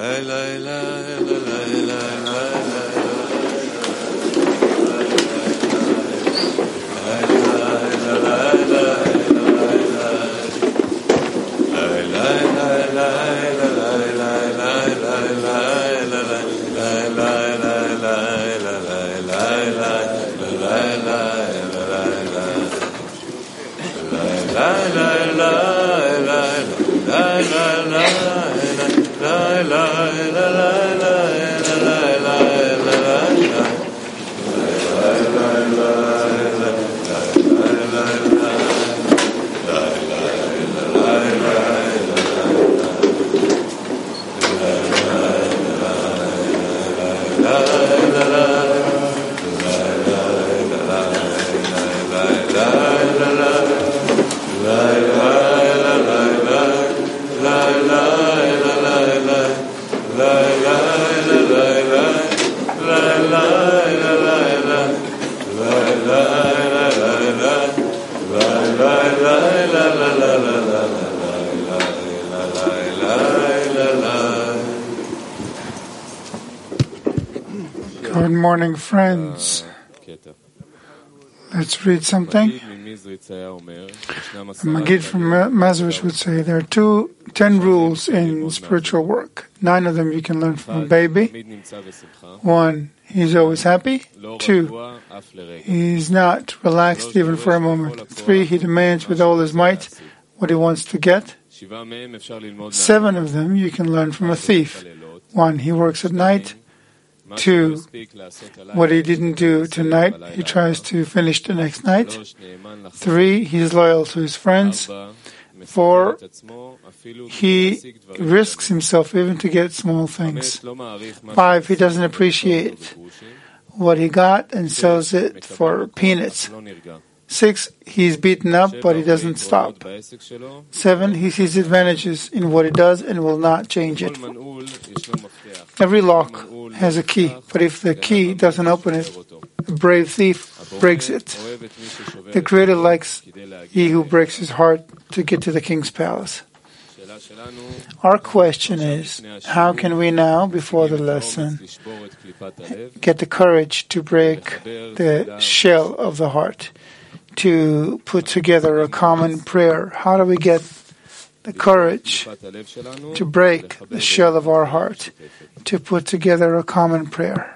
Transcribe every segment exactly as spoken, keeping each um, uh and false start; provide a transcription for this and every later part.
Good morning, friends. Let's read something. Magid from Mazarish would say there are two, ten rules in spiritual work. Nine of them you can learn from a baby. One, he's always happy. Two, he's not relaxed even for a moment. Three, he demands with all his might what he wants to get. Seven of them you can learn from a thief. One, he works at night. Two, what he didn't do tonight, he tries to finish the next night. Three, he's loyal to his friends. Four, he risks himself even to get small things. Five, he doesn't appreciate what he got and sells it for peanuts. Six, he's beaten up, but he doesn't stop. Seven, he sees advantages in what he does and will not change it. Every lock has a key, but if the key doesn't open it, a brave thief breaks it. The Creator likes he who breaks his heart to get to the king's palace. Our question is, how can we now, before the lesson, get the courage to break the shell of the heart, to put together a common prayer? How do we get the courage to break the shell of our heart, to put together a common prayer?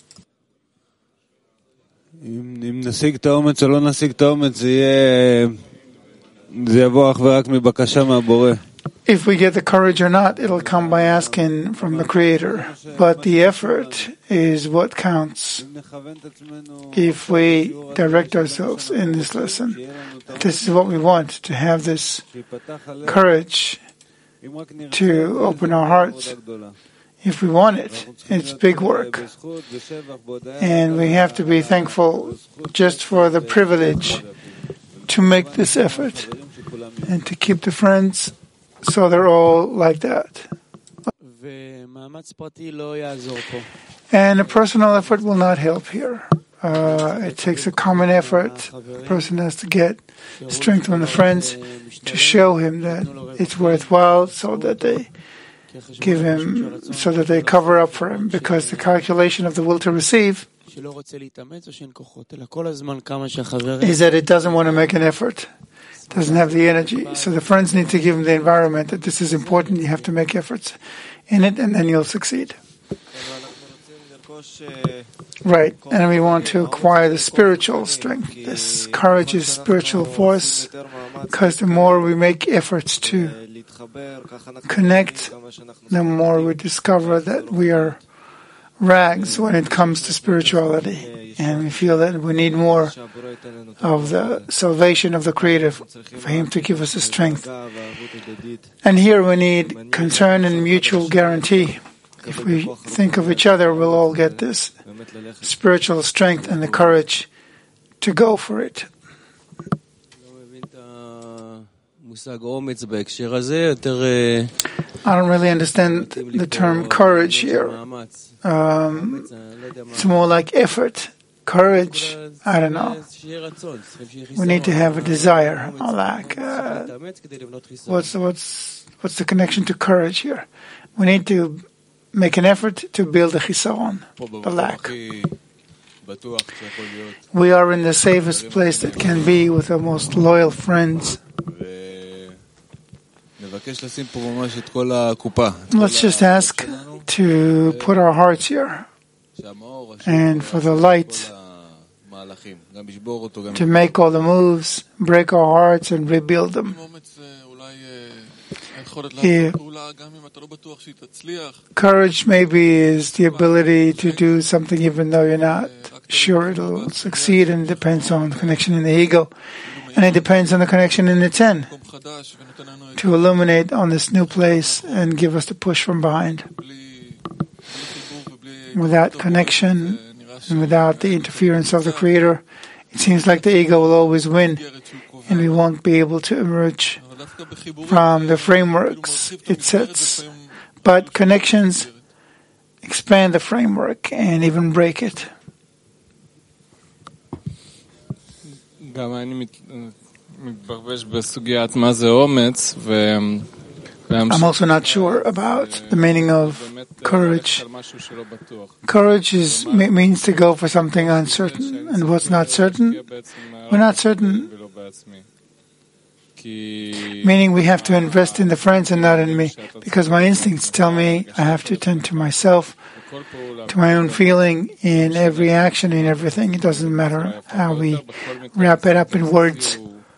If we get the courage or not, it'll come by asking from the Creator. But the effort is what counts. If we direct ourselves in this lesson, this is what we want, to have this courage to open our hearts. If we want it, it's big work. And we have to be thankful just for the privilege to make this effort and to keep the friends so they're all like that. And a personal effort will not help here. Uh, it takes a common effort. The person has to get strength from the friends to show him that it's worthwhile, so that they give him, so that they cover up for him, because the calculation of the will to receive is that it doesn't want to make an effort, doesn't have the energy. So the friends need to give him the environment that this is important, you have to make efforts in it, and then you'll succeed. Right, and we want to acquire the spiritual strength. This courage is spiritual force, because the more we make efforts to connect, the more we discover that we are rags when it comes to spirituality, and we feel that we need more of the salvation of the Creator for Him to give us the strength. And here we need concern and mutual guarantee. If we think of each other, we'll all get this spiritual strength and the courage to go for it. I don't really understand the term courage here. Um, it's more like effort. Courage, I don't know. We need to have a desire. Like, uh, what's what's what's the connection to courage here? We need to make an effort to build the chisaron, the lack. We are in the safest place that can be with the most loyal friends. Let's just ask to put our hearts here and for the light to make all the moves, break our hearts and rebuild them. Yeah. Courage maybe is the ability to do something even though you're not sure it'll succeed, and it depends on the connection in the ego, and it depends on the connection in the ten to illuminate on this new place and give us the push from behind. Without connection and without the interference of the Creator, it seems like the ego will always win and we won't be able to emerge from the frameworks it sets. But connections expand the framework and even break it. I'm also not sure about the meaning of courage. Courage is, means to go for something uncertain. And what's not certain? We're not certain. Meaning we have to invest in the friends and not in me. Because my instincts tell me I have to attend to myself, to my own feeling in every action, in everything. It doesn't matter how we wrap it up in words.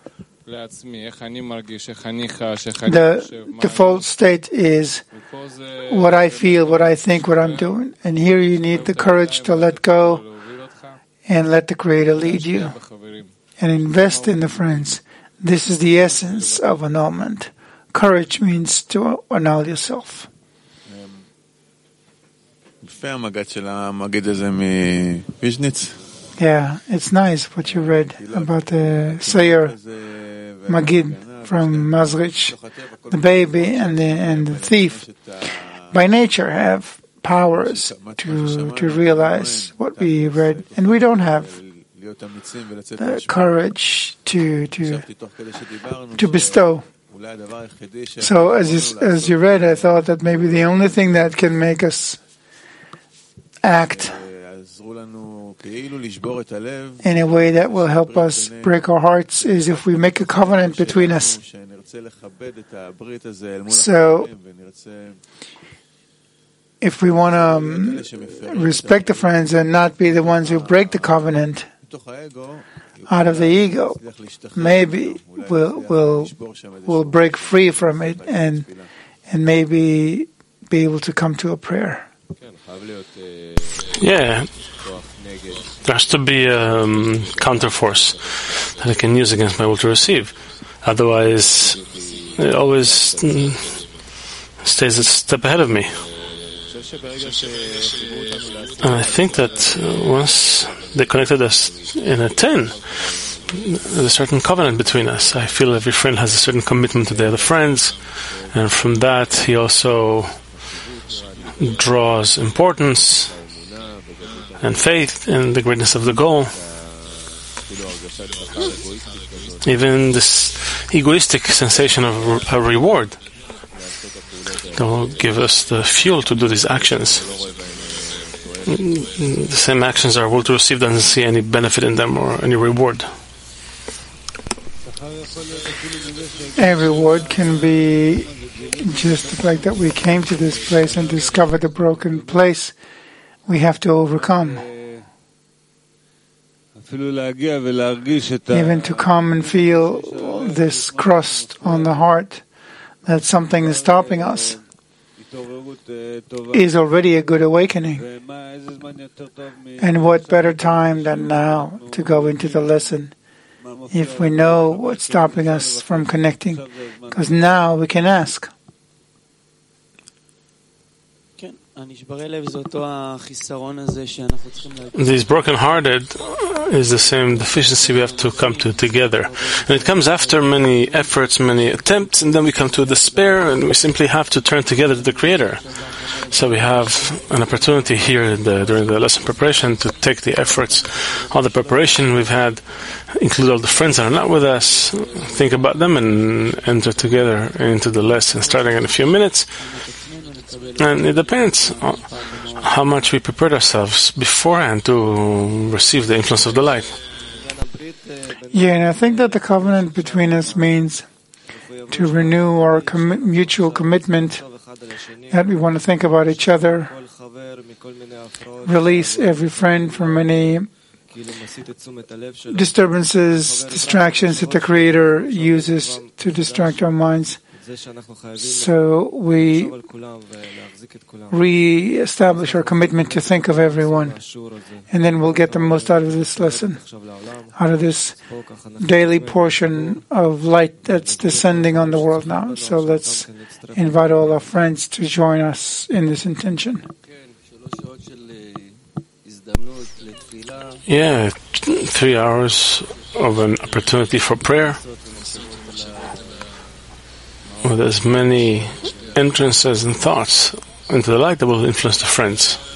The default state is what I feel, what I think, what I'm doing. And here you need the courage to let go and let the Creator lead you. And invest in the friends. This is the essence of annulment. Courage means to annul yourself. Yeah, it's nice what you read about the Sayer Magid from Mazrich. The baby and the, and the thief by nature have powers to to realize what we read, and we don't have the courage to to to bestow. So as you, as you read, I thought that maybe the only thing that can make us act in a way that will help us break our hearts is if we make a covenant between us. So if we want to um, respect the friends and not be the ones who break the covenant out of the ego, maybe we'll we'll we'll break free from it and and maybe be able to come to a prayer. Yeah, there has to be a um, counterforce that I can use against my will to receive. Otherwise, it always mm, stays a step ahead of me. And I think that once they connected us in a ten, there's a certain covenant between us. I feel every friend has a certain commitment to the other friends, and from that he also draws importance and faith in the greatness of the goal. Even this egoistic sensation of a reward that will give us the fuel to do these actions. The same actions our will to receive doesn't see any benefit in them or any reward. A reward can be just like that we came to this place and discovered the broken place we have to overcome. Even to come and feel this crust on the heart that something is stopping us is already a good awakening. And what better time than now to go into the lesson if we know what's stopping us from connecting, because now we can ask. These broken-hearted is the same deficiency we have to come to together. And it comes after many efforts, many attempts, and then we come to despair, and we simply have to turn together to the Creator. So we have an opportunity here in the, during the lesson preparation to take the efforts, all the preparation we've had, include all the friends that are not with us, think about them, and enter together into the lesson, starting in a few minutes. And it depends on how much we prepared ourselves beforehand to receive the influence of the light. Yeah, and I think that the covenant between us means to renew our com- mutual commitment that we want to think about each other, release every friend from any disturbances, distractions that the Creator uses to distract our minds. So we re-establish our commitment to think of everyone, and then we'll get the most out of this lesson, out of this daily portion of light that's descending on the world now. So let's invite all our friends to join us in this intention. Yeah, three hours of an opportunity for prayer, with as many entrances and thoughts into the light that will influence the friends.